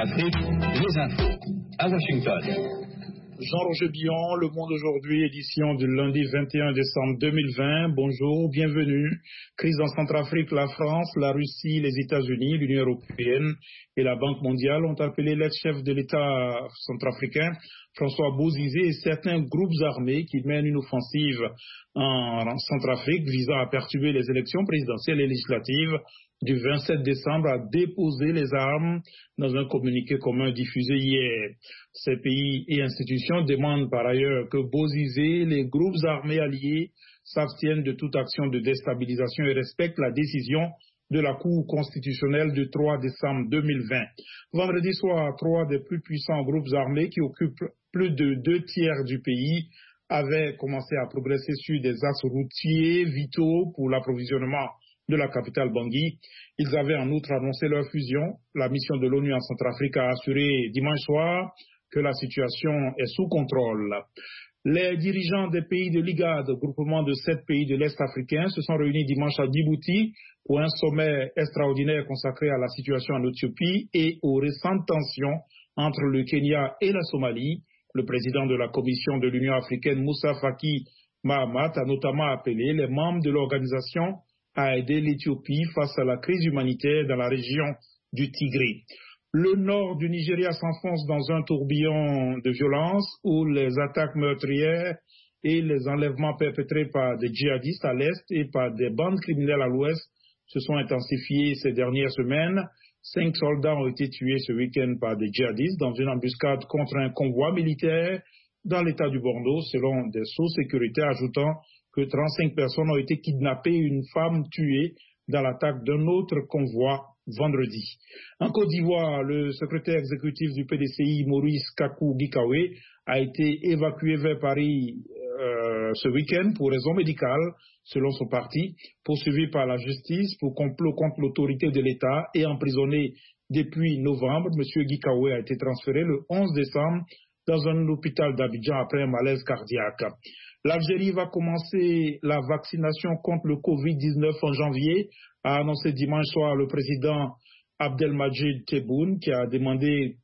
Centrafrique, les infos à Washington. Jean-Roger Billon, Le Monde aujourd'hui, édition du lundi 21 décembre 2020. Bonjour, bienvenue. Crise en Centrafrique, la France, la Russie, les États-Unis, l'Union européenne et la Banque mondiale ont appelé l'ex-chef de l'État centrafricain, François Bozizé, et certains groupes armés qui mènent une offensive en Centrafrique visant à perturber les élections présidentielles et législatives du 27 décembre à déposer les armes dans un communiqué commun diffusé hier. Ces pays et institutions demandent par ailleurs que Bozizé, les groupes armés alliés, s'abstiennent de toute action de déstabilisation et respectent la décision de la Cour constitutionnelle du 3 décembre 2020. Vendredi soir, 3 des plus puissants groupes armés qui occupent plus de 2/3 du pays avaient commencé à progresser sur des axes routiers vitaux pour l'approvisionnement de la capitale Bangui. Ils avaient en outre annoncé leur fusion. La mission de l'ONU en Centrafrique a assuré dimanche soir que la situation est sous contrôle. Les dirigeants des pays de l'IGAD, groupement de 7 pays de l'Est africain, se sont réunis dimanche à Djibouti pour un sommet extraordinaire consacré à la situation en Éthiopie et aux récentes tensions entre le Kenya et la Somalie. Le président de la Commission de l'Union africaine, Moussa Faki Mahamat, a notamment appelé les membres de l'organisation à aider l'Éthiopie face à la crise humanitaire dans la région du Tigré. Le nord du Nigeria s'enfonce dans un tourbillon de violence où les attaques meurtrières et les enlèvements perpétrés par des djihadistes à l'est et par des bandes criminelles à l'ouest se sont intensifiés ces dernières semaines. 5 soldats ont été tués ce week-end par des djihadistes dans une embuscade contre un convoi militaire dans l'état du Borno, selon des sources sécuritaires, ajoutant que 35 personnes ont été kidnappées et une femme tuée dans l'attaque d'un autre convoi vendredi. En Côte d'Ivoire, le secrétaire exécutif du PDCI, Maurice Kakou Gikawe, a été évacué vers Paris ce week-end pour raison médicale, selon son parti, poursuivi par la justice pour complot contre l'autorité de l'État et emprisonné depuis novembre. M. Gikawe a été transféré le 11 décembre dans un hôpital d'Abidjan après un malaise cardiaque. L'Algérie va commencer la vaccination contre le Covid-19 en janvier, a annoncé dimanche soir le président Abdelmadjid Tebboune, qui a demandé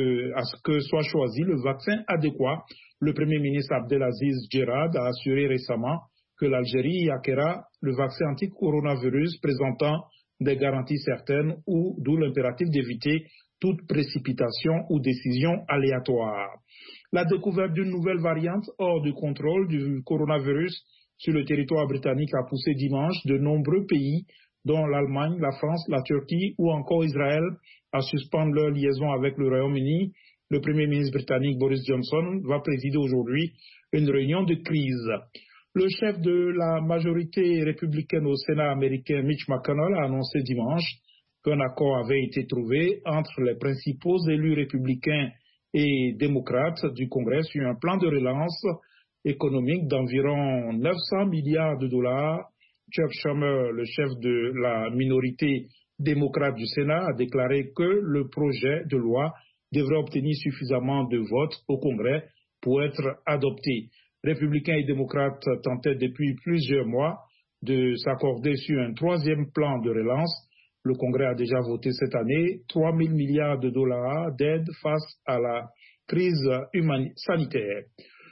à ce que soit choisi le vaccin adéquat. Le Premier ministre Abdelaziz Djerad a assuré récemment que l'Algérie acquérera le vaccin anti-coronavirus présentant des garanties certaines, d'où l'impératif d'éviter toute précipitation ou décision aléatoire. La découverte d'une nouvelle variante hors du contrôle du coronavirus sur le territoire britannique a poussé dimanche de nombreux pays, dont l'Allemagne, la France, la Turquie ou encore Israël, à suspendre leur liaison avec le Royaume-Uni. Le Premier ministre britannique Boris Johnson va présider aujourd'hui une réunion de crise. Le chef de la majorité républicaine au Sénat américain, Mitch McConnell, a annoncé dimanche qu'un accord avait été trouvé entre les principaux élus républicains et démocrates du Congrès sur un plan de relance économique d'environ 900 milliards de dollars. Chuck Schumer, le chef de la minorité démocrate du Sénat, a déclaré que le projet de loi devrait obtenir suffisamment de votes au Congrès pour être adopté. Républicains et démocrates tentaient depuis plusieurs mois de s'accorder sur un troisième plan de relance. Le Congrès a déjà voté cette année 3 000 milliards de dollars d'aide face à la crise sanitaire.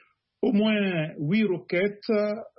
Au moins 8 roquettes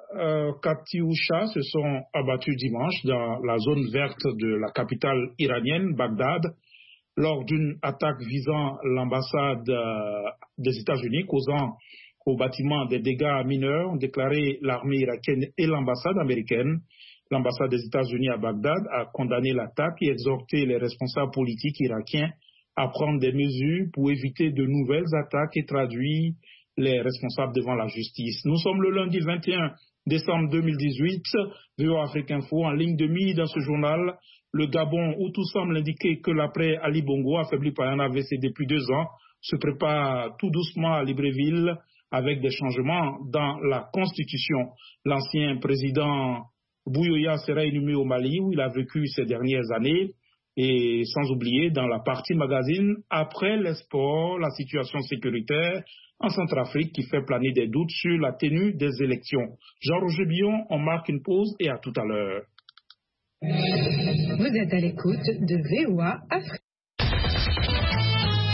Katyusha se sont abattues dimanche dans la zone verte de la capitale iranienne, Bagdad, lors d'une attaque visant l'ambassade des États-Unis, causant au bâtiment des dégâts mineurs, ont déclaré l'armée irakienne et l'ambassade américaine. L'ambassade des États-Unis à Bagdad a condamné l'attaque et exhorté les responsables politiques irakiens à prendre des mesures pour éviter de nouvelles attaques et traduire les responsables devant la justice. Nous sommes le lundi 21 décembre 2018. VOA Afrique Info en ligne de mire dans ce journal. Le Gabon, où tout semble indiquer que l'après Ali Bongo, affaibli par un AVC depuis 2 ans, se prépare tout doucement à Libreville avec des changements dans la Constitution. L'ancien président Bouyoya sera inhumé au Mali où il a vécu ces dernières années, et sans oublier dans la partie magazine après les sports, la situation sécuritaire en Centrafrique qui fait planer des doutes sur la tenue des élections. Jean-Roger Billon, on marque une pause et à tout à l'heure. Vous êtes à l'écoute de VOA Afrique.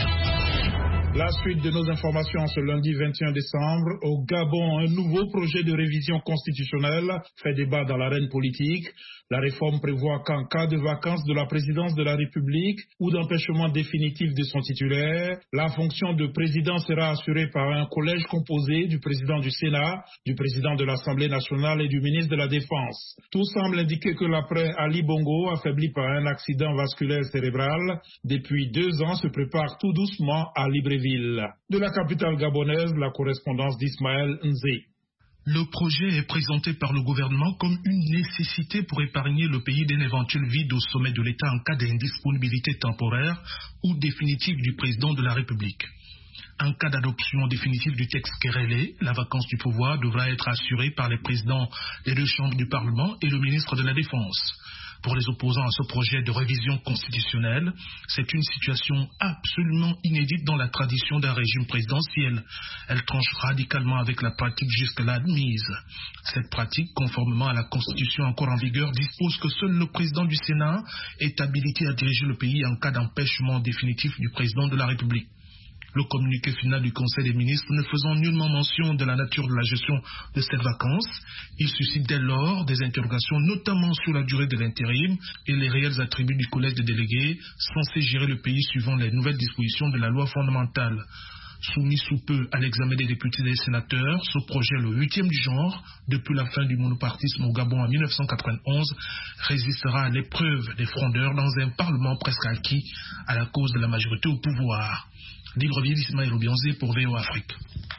La suite de nos informations ce lundi 21 décembre. Au Gabon, un nouveau projet de révision constitutionnelle fait débat dans l'arène politique. La réforme prévoit qu'en cas de vacance de la présidence de la République ou d'empêchement définitif de son titulaire, la fonction de président sera assurée par un collège composé du président du Sénat, du président de l'Assemblée nationale et du ministre de la Défense. Tout semble indiquer que l'après Ali Bongo, affaibli par un accident vasculaire cérébral, depuis 2 ans se prépare tout doucement à Libreville. De la capitale gabonaise, la correspondance d'Ismaël Nzé. Le projet est présenté par le gouvernement comme une nécessité pour épargner le pays d'un éventuel vide au sommet de l'État en cas d'indisponibilité temporaire ou définitive du président de la République. En cas d'adoption définitive du texte querellé, la vacance du pouvoir devra être assurée par les présidents des 2 chambres du Parlement et le ministre de la Défense. Pour les opposants à ce projet de révision constitutionnelle, c'est une situation absolument inédite dans la tradition d'un régime présidentiel. Elle tranche radicalement avec la pratique jusque-là admise. Cette pratique, conformément à la Constitution encore en vigueur, dispose que seul le président du Sénat est habilité à diriger le pays en cas d'empêchement définitif du président de la République. Le communiqué final du Conseil des ministres ne faisant nullement mention de la nature de la gestion de cette vacance, il suscite dès lors des interrogations notamment sur la durée de l'intérim et les réels attributs du collège des délégués censé gérer le pays suivant les nouvelles dispositions de la loi fondamentale. Soumis sous peu à l'examen des députés et des sénateurs, ce projet, le 8e du genre, depuis la fin du monopartisme au Gabon en 1991, résistera à l'épreuve des frondeurs dans un parlement presque acquis à la cause de la majorité au pouvoir. Libreville, Ismaël Obianzé pour VO Afrique.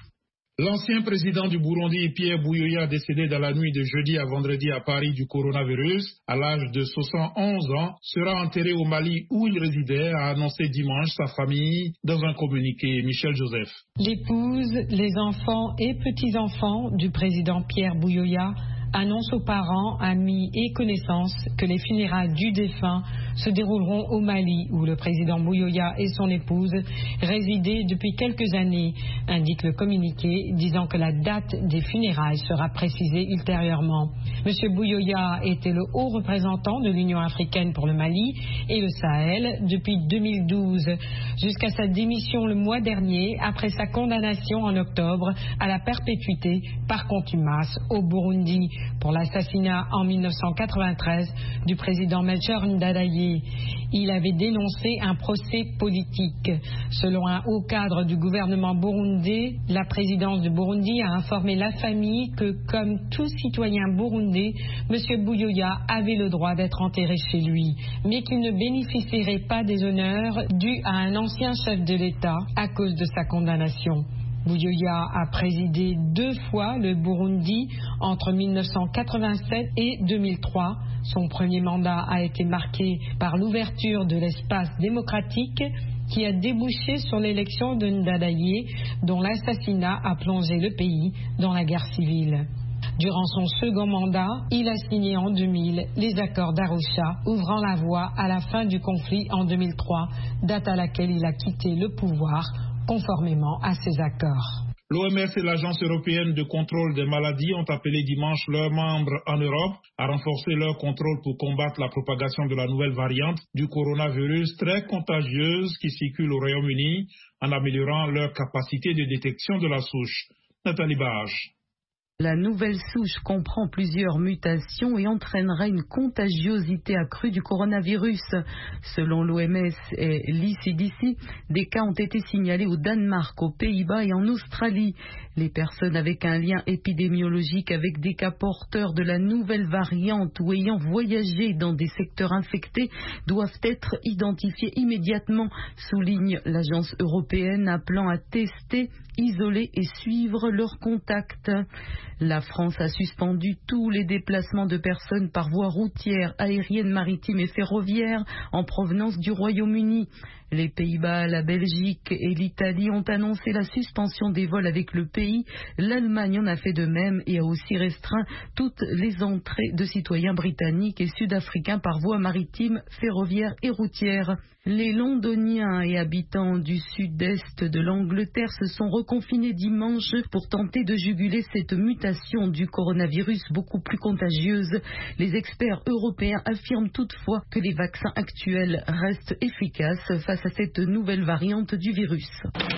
L'ancien président du Burundi, Pierre Buyoya, décédé dans la nuit de jeudi à vendredi à Paris du coronavirus, à l'âge de 71 ans, sera enterré au Mali où il résidait, a annoncé dimanche sa famille dans un communiqué. Michel Joseph. L'épouse, les enfants et petits-enfants du président Pierre Buyoya annonce aux parents, amis et connaissances que les funérailles du défunt se dérouleront au Mali, où le président Buyoya et son épouse résidaient depuis quelques années, indique le communiqué, disant que la date des funérailles sera précisée ultérieurement. M. Buyoya était le haut représentant de l'Union africaine pour le Mali et le Sahel depuis 2012, jusqu'à sa démission le mois dernier, après sa condamnation en octobre à la perpétuité par contumace au Burundi pour l'assassinat en 1993 du président Melchior Ndadaye. Il avait dénoncé un procès politique. Selon un haut cadre du gouvernement burundais, la présidence du Burundi a informé la famille que, comme tout citoyen burundais, M. Buyoya avait le droit d'être enterré chez lui, mais qu'il ne bénéficierait pas des honneurs dus à un ancien chef de l'État à cause de sa condamnation. Buyoya a présidé 2 fois le Burundi entre 1987 et 2003. Son premier mandat a été marqué par l'ouverture de l'espace démocratique qui a débouché sur l'élection de Ndadaye, dont l'assassinat a plongé le pays dans la guerre civile. Durant son second mandat, il a signé en 2000 les accords d'Arusha, ouvrant la voie à la fin du conflit en 2003, date à laquelle il a quitté le pouvoir conformément à ces accords. L'OMS et l'Agence européenne de contrôle des maladies ont appelé dimanche leurs membres en Europe à renforcer leur contrôle pour combattre la propagation de la nouvelle variante du coronavirus très contagieuse qui circule au Royaume-Uni en améliorant leur capacité de détection de la souche. Nathalie Barge. La nouvelle souche comprend plusieurs mutations et entraînera une contagiosité accrue du coronavirus. Selon l'OMS et l'ECDC, des cas ont été signalés au Danemark, aux Pays-Bas et en Australie. Les personnes avec un lien épidémiologique avec des cas porteurs de la nouvelle variante ou ayant voyagé dans des secteurs infectés doivent être identifiées immédiatement, souligne l'agence européenne, appelant à tester, isoler et suivre leurs contacts. La France a suspendu tous les déplacements de personnes par voie routière, aérienne, maritime et ferroviaire en provenance du Royaume-Uni. Les Pays-Bas, la Belgique et l'Italie ont annoncé la suspension des vols avec le pays. L'Allemagne en a fait de même et a aussi restreint toutes les entrées de citoyens britanniques et sud-africains par voie maritime, ferroviaire et routière. Les Londoniens et habitants du sud-est de l'Angleterre se sont reconfinés dimanche pour tenter de juguler cette mutation du coronavirus beaucoup plus contagieuse. Les experts européens affirment toutefois que les vaccins actuels restent efficaces face face à cette nouvelle variante du virus.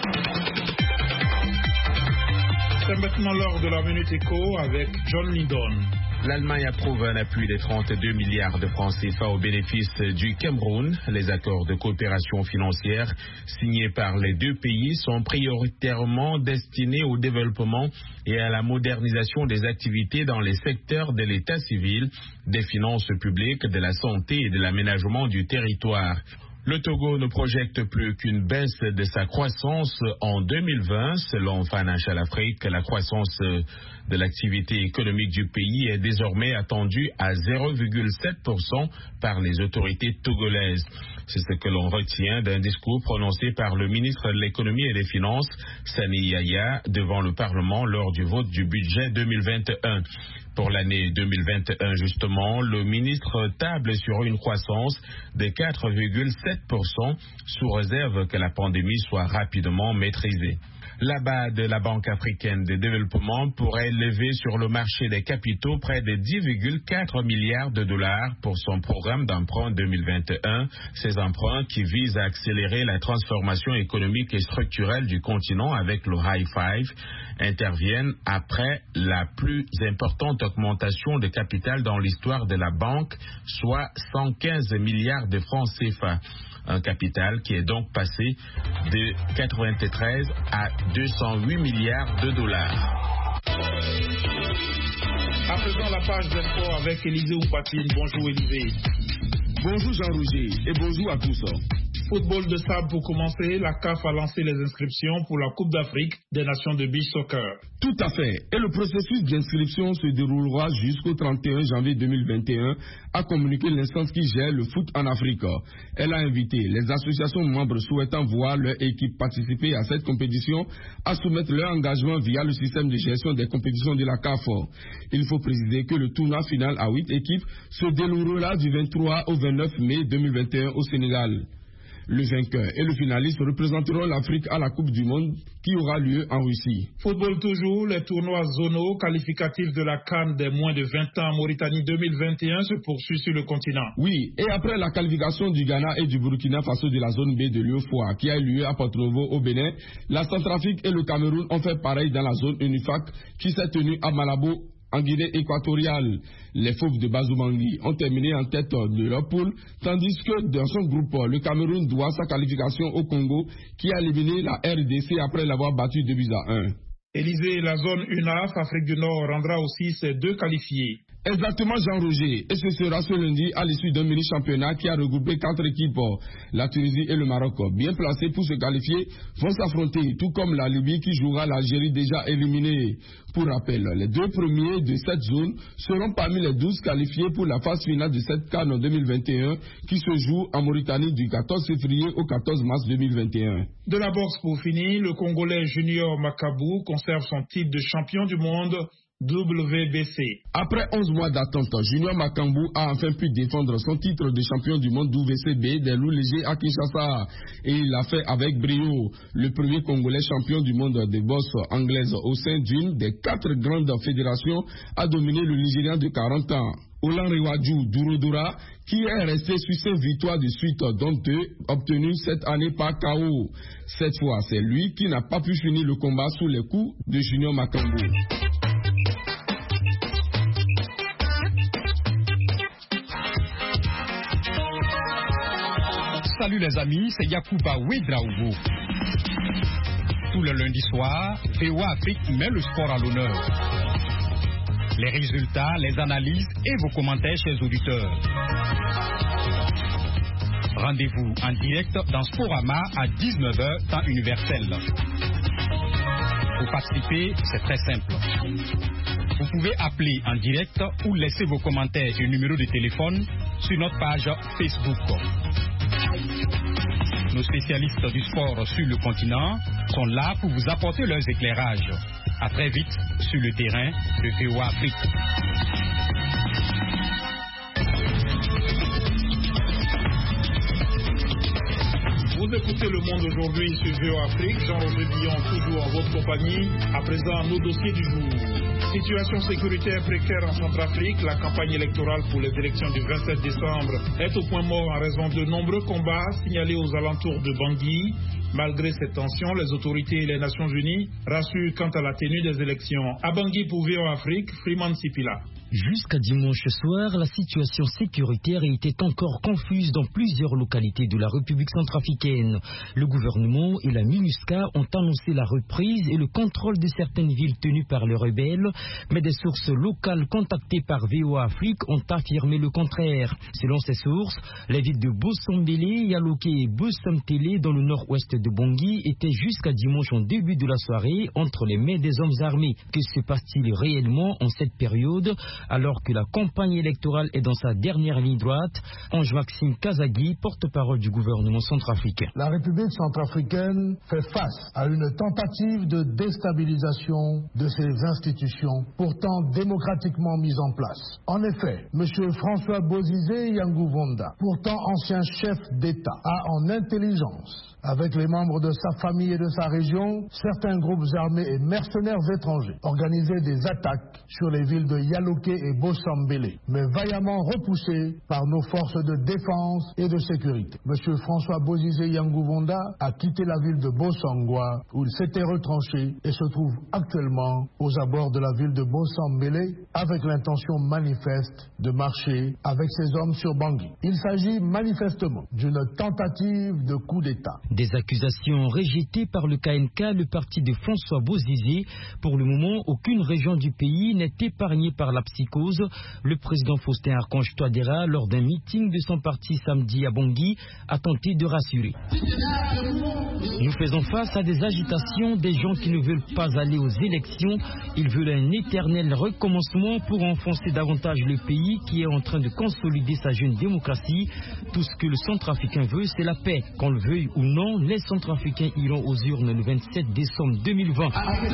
C'est maintenant l'heure de la Minute Éco avec John Lydon. L'Allemagne approuve un appui de 32 milliards de francs CFA au bénéfice du Cameroun. Les accords de coopération financière signés par les deux pays sont prioritairement destinés au développement et à la modernisation des activités dans les secteurs de l'état civil, des finances publiques, de la santé et de l'aménagement du territoire. Le Togo ne projette plus qu'une baisse de sa croissance en 2020. Selon Financial Afrique, la croissance de l'activité économique du pays est désormais attendue à 0,7% par les autorités togolaises. C'est ce que l'on retient d'un discours prononcé par le ministre de l'économie et des finances, Sani Yaya, devant le Parlement lors du vote du budget 2021. Pour l'année 2021, justement, le ministre table sur une croissance de 4,7% sous réserve que la pandémie soit rapidement maîtrisée. L'abat de la Banque africaine de développement pourrait lever sur le marché des capitaux près de 10,4 milliards de dollars pour son programme d'emprunt 2021. Ces emprunts qui visent à accélérer la transformation économique et structurelle du continent avec le High Five interviennent après la plus importante augmentation de capital dans l'histoire de la banque, soit 115 milliards de francs CFA. Un capital qui est donc passé de 93 à 208 milliards de dollars. À présent, la page des sports avec Élisée Oupatine. Bonjour Élisée. Bonjour Jean-Roger et bonjour à tous. Football de sable pour commencer, la CAF a lancé les inscriptions pour la Coupe d'Afrique des Nations de Beach Soccer. Tout à fait. Et le processus d'inscription se déroulera jusqu'au 31 janvier 2021, a communiqué l'instance qui gère le foot en Afrique. Elle a invité les associations membres souhaitant voir leur équipe participer à cette compétition à soumettre leur engagement via le système de gestion des compétitions de la CAF. Il faut préciser que le tournoi final à 8 équipes se déroulera du 23 au 29 mai 2021 au Sénégal. Le vainqueur et le finaliste représenteront l'Afrique à la Coupe du Monde qui aura lieu en Russie. Football toujours, les tournois zonaux qualificatifs de la CAN des moins de 20 ans en Mauritanie 2021 se poursuivent sur le continent. Oui, et après la qualification du Ghana et du Burkina Faso de la zone B de l'UEFOA qui a eu lieu à Porto-Novo au Bénin, la Centrafrique et le Cameroun ont fait pareil dans la zone UNIFAC qui s'est tenue à Malabo en Guinée équatoriale. Les Fauves de Bazoumangi ont terminé en tête de leur poule, tandis que dans son groupe, le Cameroun doit sa qualification au Congo, qui a éliminé la RDC après l'avoir battu 2-1. Élysée, la zone UNAF, Afrique du Nord, rendra aussi ses deux qualifiés. Exactement Jean-Roger, et ce sera ce lundi à l'issue d'un mini-championnat qui a regroupé 4 équipes, la Tunisie et le Maroc, bien placées pour se qualifier, vont s'affronter, tout comme la Libye qui jouera l'Algérie déjà éliminée. Pour rappel, les deux premiers de cette zone seront parmi les 12 qualifiés pour la phase finale de cette CAN en 2021 qui se joue en Mauritanie du 14 février au 14 mars 2021. De la boxe pour finir, le Congolais Junior Makabou conserve son titre de champion du monde WBC. Après 11 mois d'attente, Junior Makambou a enfin pu défendre son titre de champion du monde WBC des loups légers à Kinshasa. Et il l'a fait avec brio. Le premier Congolais champion du monde des boxe anglaises au sein d'une des 4 grandes fédérations a dominé le Nigérian de 40 ans. Olanrewaju Douroudora, qui est resté sur 5 victoires de suite, dont 2 obtenues cette année par KO. Cette fois, c'est lui qui n'a pas pu finir le combat sous les coups de Junior Makambou. Salut les amis, c'est Yacouba Ouedraogo. Tout le lundi soir, VOA Afrique met le sport à l'honneur. Les résultats, les analyses et vos commentaires, chers auditeurs. Rendez-vous en direct dans Sporama à 19h, temps universel. Pour participer, c'est très simple. Vous pouvez appeler en direct ou laisser vos commentaires et numéros de téléphone sur notre page Facebook. Nos spécialistes du sport sur le continent sont là pour vous apporter leurs éclairages. À très vite sur le terrain de VOA Afrique. Vous écoutez Le Monde aujourd'hui sur VOA Afrique. Jean-Roger Billon, toujours en votre compagnie. À présent, nos dossiers du jour. Situation sécuritaire précaire en Centrafrique. La campagne électorale pour les élections du 27 décembre est au point mort en raison de nombreux combats signalés aux alentours de Bangui. Malgré ces tensions, les autorités et les Nations Unies rassurent quant à la tenue des élections. À Bangui pour VOA Afrique, Freeman Sipila. Jusqu'à dimanche soir, la situation sécuritaire était encore confuse dans plusieurs localités de la République centrafricaine. Le gouvernement et la MINUSCA ont annoncé la reprise et le contrôle de certaines villes tenues par les rebelles, mais des sources locales contactées par VOA Afrique ont affirmé le contraire. Selon ces sources, les villes de Bosombélé, Yaloké et Bosamtélé dans le nord-ouest de Bangui étaient jusqu'à dimanche en début de la soirée entre les mains des hommes armés. Que se passe-t-il réellement en cette période alors que la campagne électorale est dans sa dernière ligne droite? Ange-Maxime Kazagui, porte-parole du gouvernement centrafricain. La République centrafricaine fait face à une tentative de déstabilisation de ses institutions, pourtant démocratiquement mises en place. En effet, M. François Bozizé Yangouvonda, pourtant ancien chef d'État, a en intelligence, avec les membres de sa famille et de sa région, certains groupes armés et mercenaires étrangers organisaient des attaques sur les villes de Yaloké et Bossambélé, mais vaillamment repoussés par nos forces de défense et de sécurité. M. François Bozizé Yangouvonda a quitté la ville de Bossangwa, où il s'était retranché et se trouve actuellement aux abords de la ville de Bossambélé, avec l'intention manifeste de marcher avec ses hommes sur Bangui. Il s'agit manifestement d'une tentative de coup d'État. Des accusations rejetées par le KNK, le parti de François Bozizé. Pour le moment, aucune région du pays n'est épargnée par la psychose. Le président Faustin Archange Touadéra, lors d'un meeting de son parti samedi à Bangui, a tenté de rassurer. Nous faisons face à des agitations, des gens qui ne veulent pas aller aux élections. Ils veulent un éternel recommencement pour enfoncer davantage le pays qui est en train de consolider sa jeune démocratie. Tout ce que le Centrafricain veut, c'est la paix. Qu'on le veuille ou non, les Centrafricains iront aux urnes le 27 décembre 2020.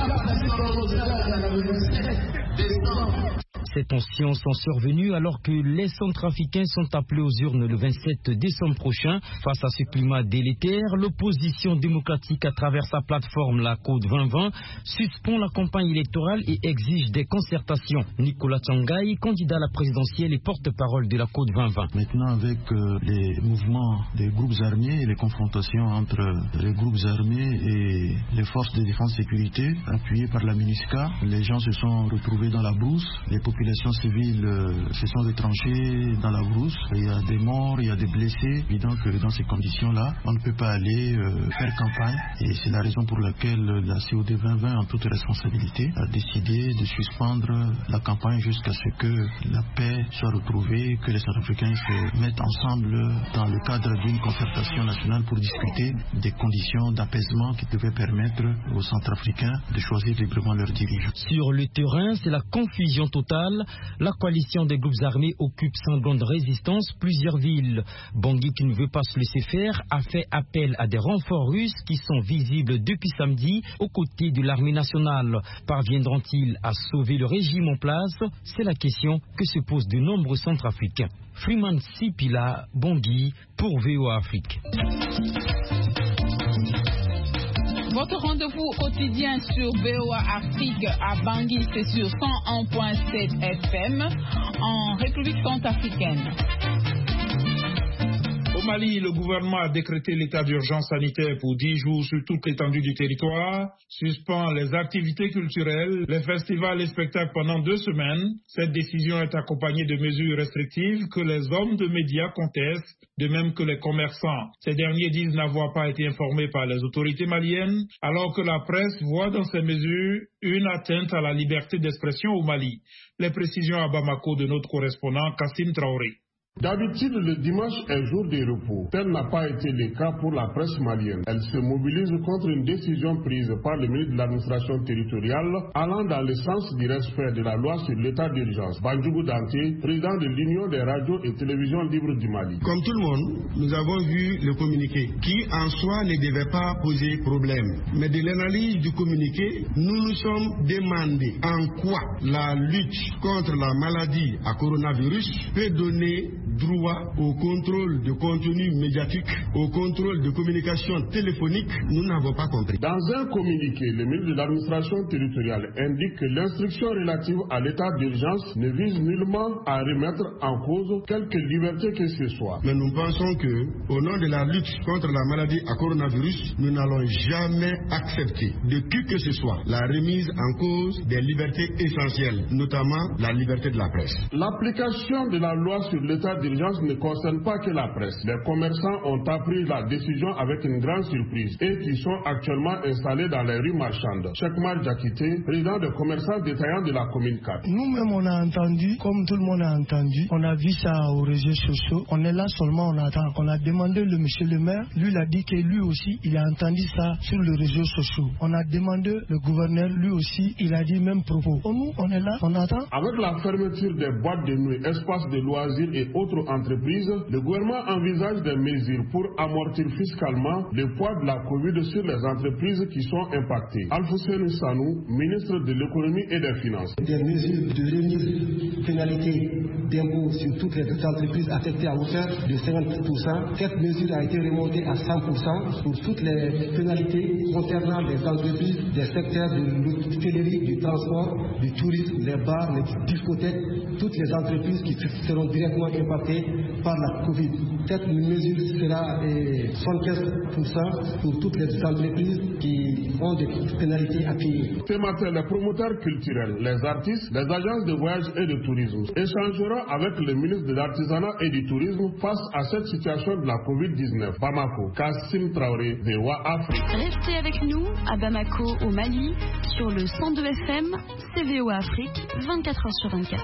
Ces tensions sont survenues alors que les Centrafricains sont appelés aux urnes le 27 décembre prochain. Face à ce climat délétère, l'opposition démocratique à travers sa plateforme La Côte 2020 suspend la campagne électorale et exige des concertations. Nicolas Tsangaï, candidat à la présidentielle et porte-parole de La Côte 2020. Maintenant, avec les mouvements des groupes armés et les confrontations entre les groupes armés et les forces de défense et sécurité appuyées par la MINUSCA, les gens se sont retrouvés dans la brousse. Les populations civiles se sont retranchées dans la brousse. Il y a des morts, il y a des blessés. Évident que dans ces conditions-là, on ne peut pas aller faire campagne. Et c'est la raison pour laquelle la COD 2020, en toute responsabilité, a décidé de suspendre la campagne jusqu'à ce que la paix soit retrouvée, que les Centrafricains se mettent ensemble dans le cadre d'une concertation nationale pour discuter des conditions d'apaisement qui devaient permettre aux Centrafricains de choisir librement leurs dirigeants. Sur le terrain, c'est la confusion totale. La coalition des groupes armés occupe sans grande résistance plusieurs villes. Bangui, qui ne veut pas se laisser faire, a fait appel à des renforts russes qui sont visibles depuis samedi aux côtés de l'armée nationale. Parviendront-ils à sauver le régime en place? C'est la question que se posent de nombreux Centrafricains. Freeman Sipila, Bangui, pour VOA Afrique. Votre rendez-vous quotidien sur VOA Afrique à Bangui, c'est sur 101.7 FM en République centrafricaine. Au Mali, le gouvernement a décrété l'état d'urgence sanitaire pour 10 jours sur toute l'étendue du territoire, suspend les activités culturelles, les festivals et spectacles pendant 2 semaines. Cette décision est accompagnée de mesures restrictives que les hommes de médias contestent, de même que les commerçants. Ces derniers disent n'avoir pas été informés par les autorités maliennes, alors que la presse voit dans ces mesures une atteinte à la liberté d'expression au Mali. Les précisions à Bamako de notre correspondant Kassim Traoré. D'habitude, le dimanche est jour de repos. Tel n'a pas été le cas pour la presse malienne. Elle se mobilise contre une décision prise par le ministre de l'administration territoriale allant dans le sens du respect de la loi sur l'état d'urgence. Bandjougou Danté, président de l'Union des radios et télévisions libres du Mali. Comme tout le monde, nous avons vu le communiqué qui en soi ne devait pas poser problème. Mais de l'analyse du communiqué, nous nous sommes demandé en quoi la lutte contre la maladie à coronavirus peut donner droit au contrôle de contenu médiatique, au contrôle de communication téléphonique, nous n'avons pas compris. Dans un communiqué, le ministre de l'administration territoriale indique que l'instruction relative à l'état d'urgence ne vise nullement à remettre en cause quelque liberté que ce soit. Mais nous pensons que, au nom de la lutte contre la maladie à coronavirus, nous n'allons jamais accepter de qui que ce soit la remise en cause des libertés essentielles, notamment la liberté de la presse. L'application de la loi sur l'état d'urgence ne concerne pas que la presse. Les commerçants ont appris la décision avec une grande surprise et qui sont actuellement installés dans les rues marchandes. Cheikmar Diakité, président des commerçants détaillants de la commune 4. Nous-mêmes, on a entendu, comme tout le monde a entendu, on a vu ça aux réseaux sociaux. On est là seulement, on attend. On a demandé le monsieur le maire, lui il a dit que lui aussi, il a entendu ça sur les réseaux sociaux. On a demandé le gouverneur, lui aussi, il a dit même propos. Nous, on est là, on attend. Avec la fermeture des boîtes de nuit, espaces de loisirs et autres entreprises, le gouvernement envisage des mesures pour amortir fiscalement le poids de la Covid sur les entreprises qui sont impactées. Alfousseni Sanou, ministre de l'économie et des finances. Des mesures de remise pénalité d'impôts sur toutes les entreprises affectées à hauteur de 50%. Cette mesure a été remontée à 100% pour toutes les pénalités concernant les entreprises des secteurs de l'hôtellerie, du transport, du tourisme, les bars, les discothèques, toutes les entreprises qui seront directement impactées par la Covid. Cette mesure sera 75% pour toutes les entreprises qui ont des pénalités à payer. Ce matin, les promoteurs culturels, les artistes, les agences de voyage et de tourisme échangeront avec le ministre de l'Artisanat et du Tourisme face à cette situation de la Covid-19. Bamako, Kassim Traoré, VOA Afrique. Restez avec nous à Bamako, au Mali, sur le 102 FM, c'est VOA Afrique, 24h/24.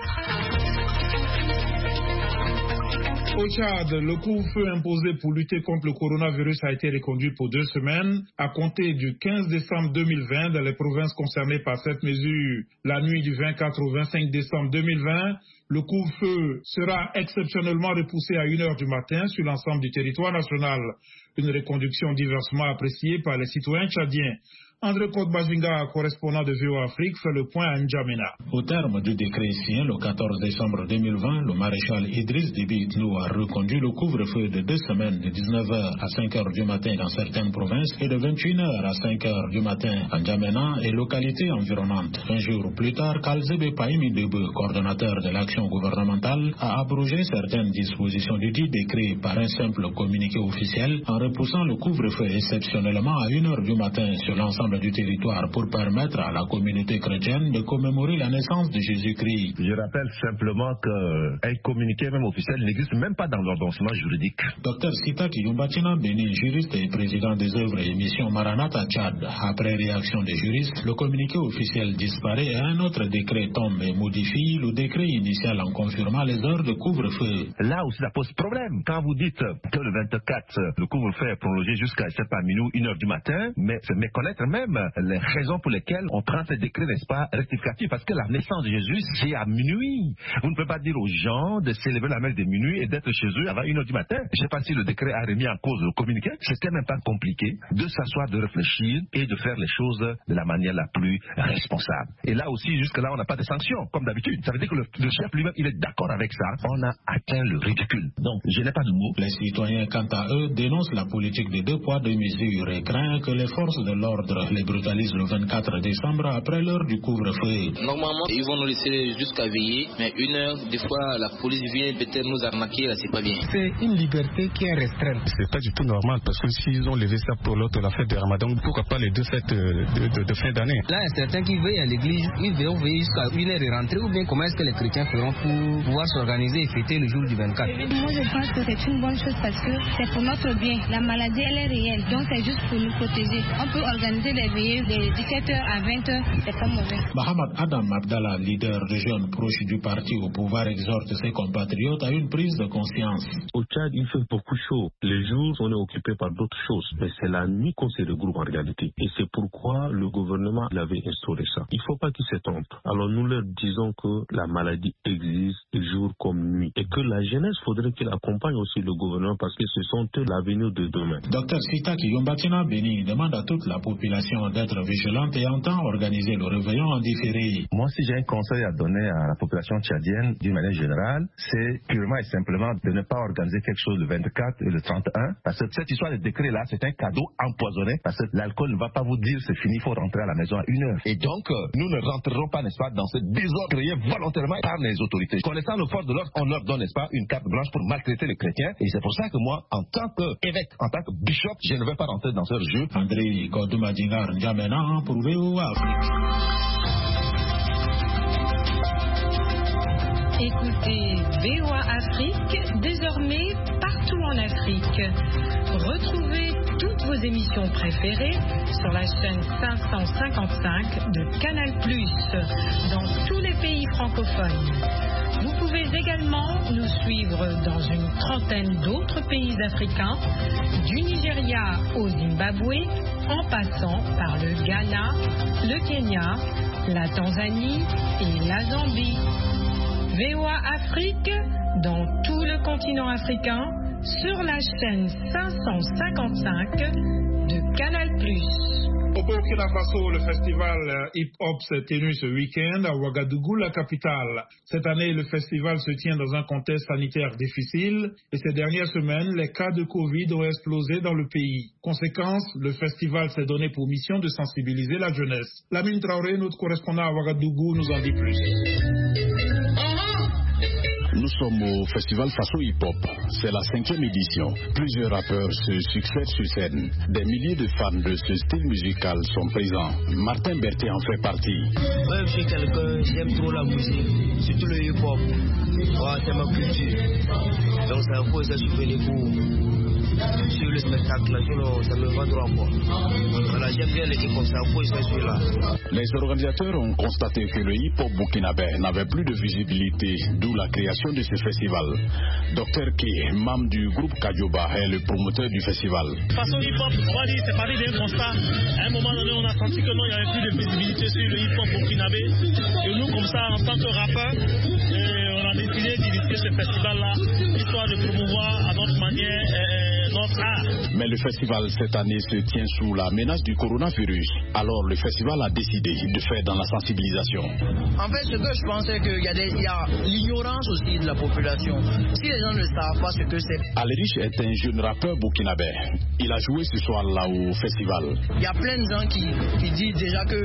Au Tchad, le couvre-feu imposé pour lutter contre le coronavirus a été reconduit pour 2 semaines à compter du 15 décembre 2020 dans les provinces concernées par cette mesure. La nuit du 24 au 25 décembre 2020, le couvre-feu sera exceptionnellement repoussé à 1h du matin sur l'ensemble du territoire national. Une reconduction diversement appréciée par les citoyens tchadiens. André Kodbajinga, correspondant de VOA Afrique, fait le point à N'Djamena. Au terme du décret signé le 14 décembre 2020, le maréchal Idriss Déby Itno a reconduit le couvre-feu de 2 semaines de 19h à 5h du matin dans certaines provinces et de 21h à 5h du matin à N'Djamena et localités environnantes. Un jour plus tard, Kalzebe Paimi Debe, coordonnateur de l'action gouvernementale, a abrogé certaines dispositions du dit décret par un simple communiqué officiel en repoussant le couvre-feu exceptionnellement à 1h du matin sur l'ensemble du territoire pour permettre à la communauté chrétienne de commémorer la naissance de Jésus-Christ. Je rappelle simplement qu'un communiqué même officiel n'existe même pas dans l'ordonnancement juridique. Dr Sitaki Yumbatina Beni, juriste et président des œuvres et missions Maranatha Tchad. Après réaction des juristes, le communiqué officiel disparaît et un autre décret tombe et modifie le décret initial en confirmant les heures de couvre-feu. Là aussi ça pose problème. Quand vous dites que le 24, le couvre-feu est prolongé jusqu'à 1h du matin, mais c'est méconnaître même les raisons pour lesquelles on prend ce décret, n'est-ce pas, rectificatif, parce que la naissance de Jésus, c'est à minuit. Vous ne pouvez pas dire aux gens de s'élever la messe de minuit et d'être chez eux avant 1h du matin. Je ne sais pas si le décret a remis en cause le communiqué. C'était même pas compliqué de s'asseoir, de réfléchir et de faire les choses de la manière la plus responsable. Et là aussi, jusque-là, on n'a pas de sanctions, comme d'habitude. Ça veut dire que le chef lui-même, il est d'accord avec ça. On a atteint le ridicule. Donc, je n'ai pas de mots. Les citoyens, quant à eux, dénoncent la politique des 2 poids 2 mesures et craignent que les forces de l'ordre les brutalisent le 24 décembre après l'heure du couvre-feu. Normalement, ils vont nous laisser jusqu'à veiller, mais 1h, des fois, la police vient peut-être nous arnaquer, là, c'est pas bien. C'est une liberté qui est restreinte. C'est pas du tout normal parce que s'ils ont levé ça pour l'autre, la fête de Ramadan, pourquoi pas les 2 fêtes de fin d'année? Là, il y a certains qui veillent à l'église, ils vont veiller jusqu'à 1h de rentrer, ou bien comment est-ce que les chrétiens feront pour pouvoir s'organiser et fêter le jour du 24? Moi, je pense que c'est une bonne chose parce que c'est pour notre bien. La maladie, elle est réelle, donc c'est juste pour nous protéger. On peut organiser les veillées de 17h à 20h, c'est pas mauvais. Mohamed Adam Abdallah, leader de jeunes proches du parti au pouvoir, exhorte ses compatriotes à une prise de conscience. Au Tchad, il fait beaucoup chaud. Les jours, on est occupé par d'autres choses. Mais c'est la nuit qu'on se regroupe en réalité. Et c'est pourquoi le gouvernement avait instauré ça. Il ne faut pas qu'ils se trompent. Alors nous leur disons que la maladie existe jour comme nuit. Et que la jeunesse, faudrait qu'elle accompagne aussi le gouvernement parce que ce sont eux l'avenir de demain. Dr Sitaki Yumbatina Beni demande à toute la population population d'être vigilante et entend organiser le réveillon en différé. Moi, si j'ai un conseil à donner à la population tchadienne d'une manière générale, c'est purement et simplement de ne pas organiser quelque chose le 24 et le 31, parce que cette histoire de décret là, c'est un cadeau empoisonné, parce que l'alcool ne va pas vous dire c'est fini, il faut rentrer à la maison à 1h. Et donc, nous ne rentrerons pas, n'est-ce pas, dans ce désordre créé volontairement par les autorités. Connaissant nos forces de l'ordre, on leur donne, n'est-ce pas, une carte blanche pour maltraiter les chrétiens, et c'est pour ça que moi, en tant qu'évêque, en tant que bishop, je ne vais pas rentrer dans ce jeu. André Kodoumadingar N'Djamena pour VOA Afrique. Écoutez VOA Afrique, désormais partout en Afrique. Retrouvez toutes vos émissions préférées sur la chaîne 555 de Canal+, dans tous les pays francophones. Vous pouvez également nous suivre dans une trentaine d'autres pays africains, du Nigeria au Zimbabwe, en passant par le Ghana, le Kenya, la Tanzanie et la Zambie. VOA Afrique, dans tout le continent africain, sur la chaîne 555 de Canal+. Au Burkina Faso, le festival hip-hop s'est tenu ce week-end à Ouagadougou, la capitale. Cette année, le festival se tient dans un contexte sanitaire difficile et ces dernières semaines, les cas de Covid ont explosé dans le pays. Conséquence, le festival s'est donné pour mission de sensibiliser la jeunesse. Lamine Traoré, notre correspondant à Ouagadougou, nous en dit plus. Nous sommes au festival Faso Hip Hop. C'est la 5e édition. Plusieurs rappeurs se succèdent sur scène. Des milliers de fans de ce style musical sont présents. Martin Berthet en fait partie. Moi, je suis quelqu'un, j'aime trop la musique, surtout le hip hop. Ouais, c'est ma culture. Donc, c'est un peu ça que je fais les cours. Sur le spectacle, ça me va droit quoi. Voilà, j'aime bien les hip hop, c'est un peu ça que je suis là. Les organisateurs ont constaté que le hip hop burkinabé n'avait plus de visibilité, d'où la création de ce festival. Dr K, membre du groupe Kadioba, est le promoteur du festival. Façon hip hop, on va dire, c'est parti d'un constat. À un moment donné, on a senti que non, il n'y avait plus de visibilité sur le hip hop burkinabé. Et nous, comme ça, en tant que rappeurs, on a décidé d'initier ce festival-là, histoire de promouvoir à notre manière notre art. Mais le festival cette année se tient sous la menace du coronavirus. Alors le festival a décidé de faire dans la sensibilisation. En fait, ce que je pense, c'est qu'il y a l'ignorance aussi de la population. Si les gens ne savent pas ce que c'est. Alerich est un jeune rappeur burkinabé. Il a joué ce soir là au festival. Il y a plein de gens qui disent déjà que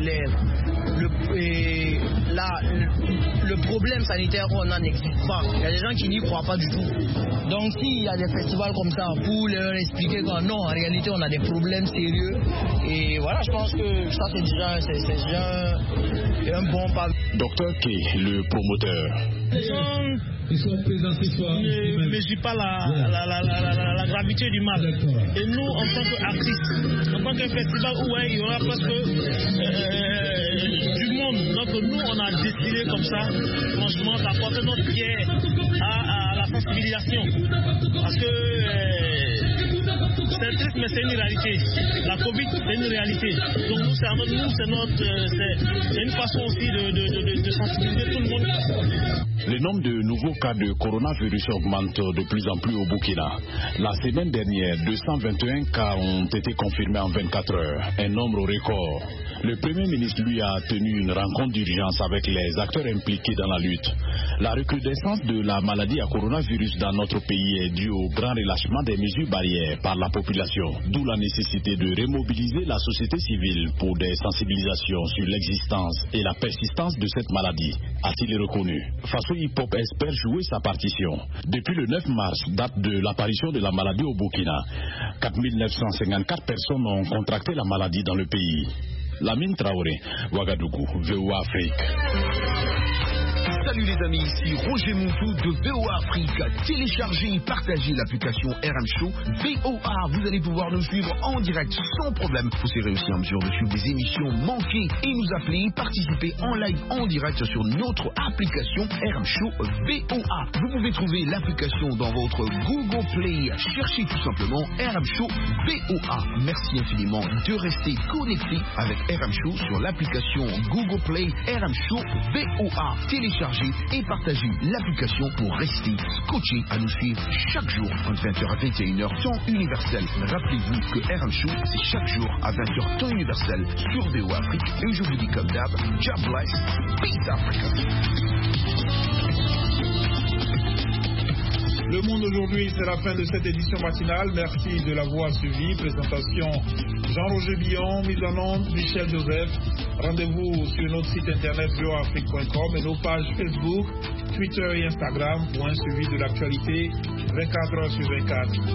le problème sanitaire qu'on a n'existe pas. Il y a des gens qui n'y croient pas du tout. Donc s'il y a des festivals comme ça pour leur expliquer que non, en réalité on a des problèmes sérieux. Et voilà, je pense que ça c'est déjà un bon pas. Docteur K, le promoteur. Les gens ne mesurent pas la gravité du mal. Et nous, en tant qu'artistes, en tant qu'un festival où il y aura presque du monde, donc nous on a décidé comme ça, franchement, d'apporter notre pierre à la sensibilisation. Parce que c'est triste, mais c'est une réalité. La Covid, c'est une réalité. Donc nous, c'est une façon aussi de sensibiliser tout le monde. Le nombre de nouveaux cas de coronavirus augmente de plus en plus au Burkina. La semaine dernière, 221 cas ont été confirmés en 24 heures, un nombre record. Le Premier ministre, lui, a tenu une rencontre d'urgence avec les acteurs impliqués dans la lutte. La recrudescence de la maladie à coronavirus dans notre pays est due au grand relâchement des mesures barrières par la population, d'où la nécessité de remobiliser la société civile pour des sensibilisations sur l'existence et la persistance de cette maladie, a-t-il reconnu. Faso Hip Hop espère jouer sa partition. Depuis le 9 mars, date de l'apparition de la maladie au Burkina, 4954 personnes ont contracté la maladie dans le pays. Lamine Traoré, Ouagadougou, VOA Afrique. Salut les amis, ici Roger Montou de VOA Afrique. Téléchargez et partagez l'application RM Show VOA. Vous allez pouvoir nous suivre en direct sans problème. Vous serez aussi en mesure de suivre des émissions manquées et nous appeler, participer en live en direct sur notre application RM Show VOA. Vous pouvez trouver l'application dans votre Google Play. Cherchez tout simplement RM Show VOA. Merci infiniment de rester connecté avec RM Show sur l'application Google Play RM Show VOA. Téléchargez téléchargez et partagez l'application pour rester scotché à nous suivre chaque jour entre 20h à 21h temps universel. Rappelez-vous que RM Show, c'est chaque jour à 20h temps universel sur VOA Afrique. Et je vous dis comme d'hab, God bless, peace Africa. Le Monde aujourd'hui, c'est la fin de cette édition matinale. Merci de l'avoir suivi. Présentation Jean-Roger Billon, mise en onde Michel Joseph. Rendez-vous sur notre site internet voaafrique.com et nos pages Facebook, Twitter et Instagram pour un suivi de l'actualité 24h sur 24.